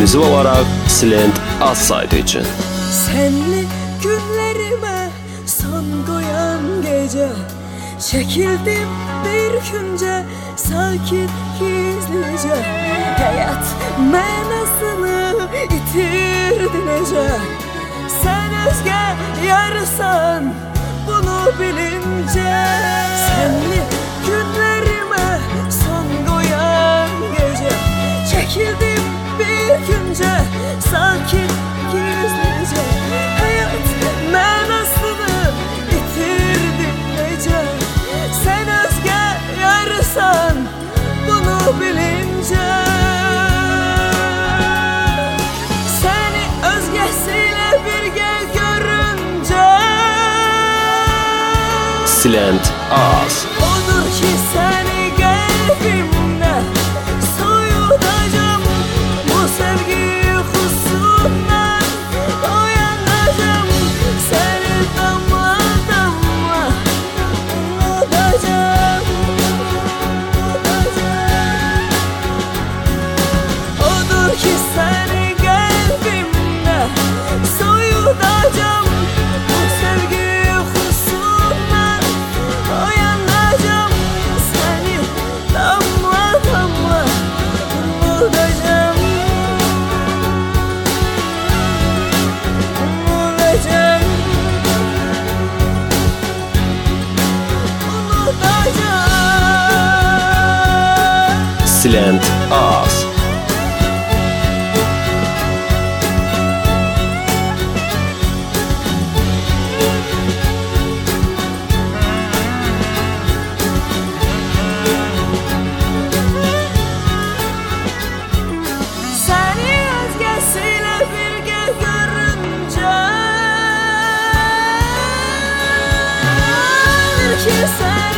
ekskluziv olarak Silent az saydı için. Senli günlerime son koyan gece, çekildim bir günce sakin gizlice. Hayat mənasını itirdi nece. Sen özge yarısan bunu bilince. Senli günlerime son koyan gece, çekildim bir günce sakin gizlice. Hayat mənasını itirdim nece. Sen özge yarısan bunu bilince. Seni özgesiyle birge görünce Silent az. odur ki seni kalbimde soyutacağım. Bu sevgi uykusundan uyanacağım. Seni damla damla unutacağım. Odur ki seni kalbimde soyutacağım. Bu sevgi uykusundan uyanacağım. Seni damla damla unutacağım. Unutacağım. Unutacağım. Silent az. Seni özgesiyle birge görünce, odur ki seni